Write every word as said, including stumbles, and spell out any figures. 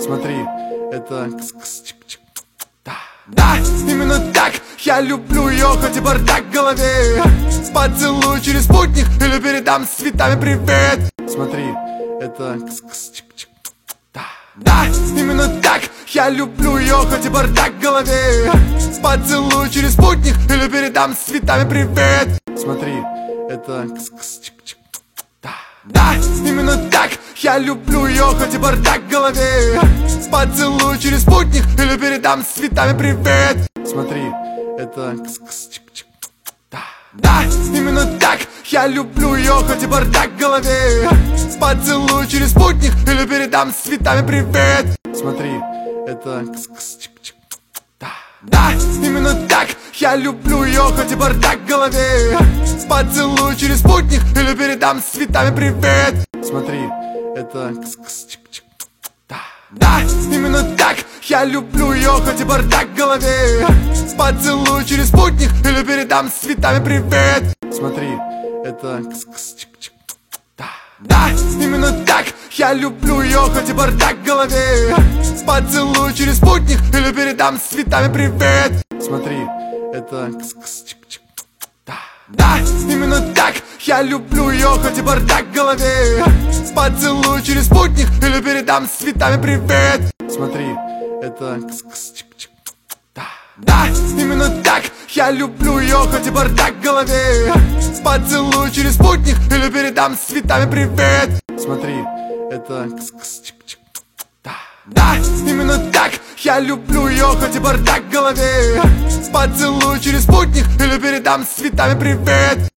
Смотри, это... Да, да, именно так я люблю ее, хоть и бардак в голове. Поцелую через спутник или передам с цветами привет. Смотри, это... Да, да, именно так я люблю ее, хоть и бардак в голове. Поцелую через спутник или передам с цветами привет. Смотри, это... Да, да, именно так я люблю ее, хоть и бардак в голове. Поцелую через спутник или передам с цветами привет. Смотри, это... Да, да, именно так я люблю ее, хоть и бардак в голове. Поцелую через спутник или передам с цветами привет. Смотри, это... Да, да, именно так я люблю ее, хоть и бардак в голове. Поцелую через спутник или передам с цветами привет. Смотри, это... Да, да, именно так я люблю ее, хоть и бардак в голове. Поцелую через спутник или передам с цветами привет. Смотри, это... Да, да, именно так я люблю ее, хоть и бардак в голове. Поцелую через спутник или передам с цветами привет. Смотри, это... Да, да, именно так я люблю ее, хоть и бардак в голове. Поцелую через спутник или передам с цветами привет. Смотри, это... Да, да, именно так я люблю ее, хоть и бардак в голове. Поцелую через спутник или передам с цветами привет. Смотри, это... Да, да, именно так я люблю ее, хоть и бардак в голове. Поцелую через спутник или передам с цветами привет.